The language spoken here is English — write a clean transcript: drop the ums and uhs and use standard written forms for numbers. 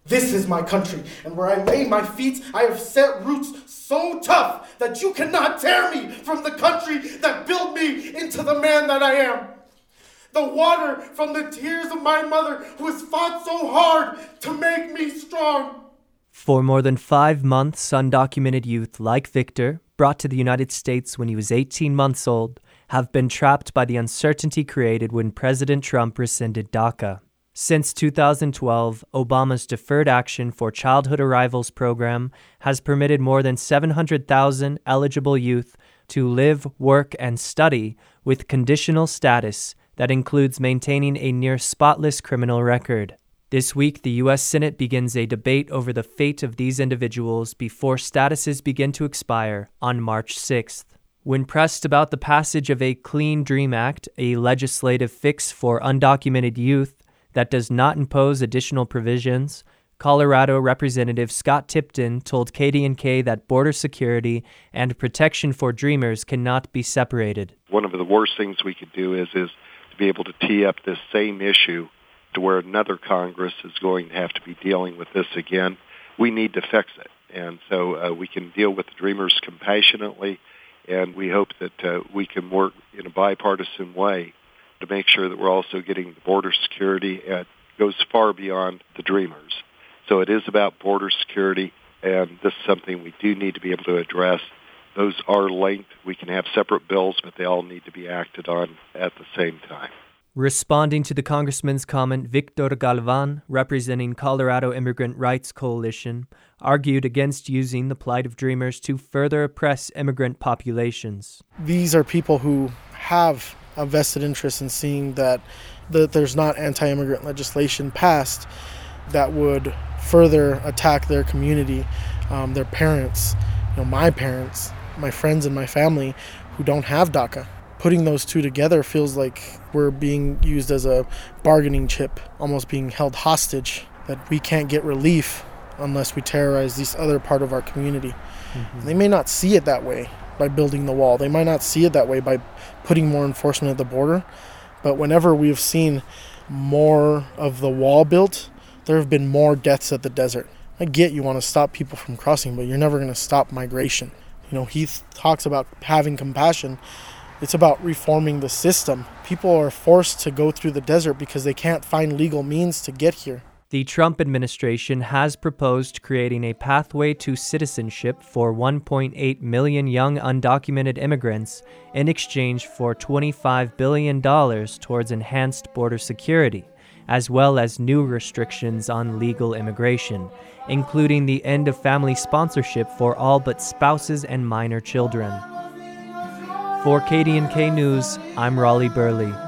This is my country, and where I lay my feet, I have set roots so tough that you cannot tear me from the country that built me into the man that I am. The water from the tears of my mother who has fought so hard to make me strong. For more than 5 months, undocumented youth like Victor, brought to the United States when he was 18 months old, have been trapped by the uncertainty created when President Trump rescinded DACA. Since 2012, Obama's Deferred Action for Childhood Arrivals program has permitted more than 700,000 eligible youth to live, work, and study with conditional status that includes maintaining a near-spotless criminal record. This week, the U.S. Senate begins a debate over the fate of these individuals before statuses begin to expire on March 6th. When pressed about the passage of a Clean Dream Act, a legislative fix for undocumented youth that does not impose additional provisions, Colorado Representative Scott Tipton told KDNK that border security and protection for Dreamers cannot be separated. One of the worst things we could do is to be able to tee up this same issue to where another Congress is going to have to be dealing with this again. We need to fix it. And so we can deal with the Dreamers compassionately, and we hope that we can work in a bipartisan way to make sure that we're also getting the border security that goes far beyond the Dreamers. So it is about border security, and this is something we do need to be able to address. Those are linked. We can have separate bills, but they all need to be acted on at the same time. Responding to the congressman's comment, Victor Galvan, representing Colorado Immigrant Rights Coalition, argued against using the plight of Dreamers to further oppress immigrant populations. These are people who have a vested interest in seeing that there's not anti-immigrant legislation passed that would further attack their community, their parents, my parents, my friends and my family who don't have DACA. Putting those two together feels like we're being used as a bargaining chip, almost being held hostage, that we can't get relief unless we terrorize this other part of our community. Mm-hmm. They may not see it that way by building the wall. They might not see it that way by putting more enforcement at the border. But whenever we've seen more of the wall built, there have been more deaths at the desert. I get you want to stop people from crossing, but you're never going to stop migration. He talks about having compassion. It's about reforming the system. People are forced to go through the desert because they can't find legal means to get here. The Trump administration has proposed creating a pathway to citizenship for 1.8 million young undocumented immigrants in exchange for $25 billion towards enhanced border security, as well as new restrictions on legal immigration, including the end of family sponsorship for all but spouses and minor children. For KDNK News, I'm Raleigh Burley.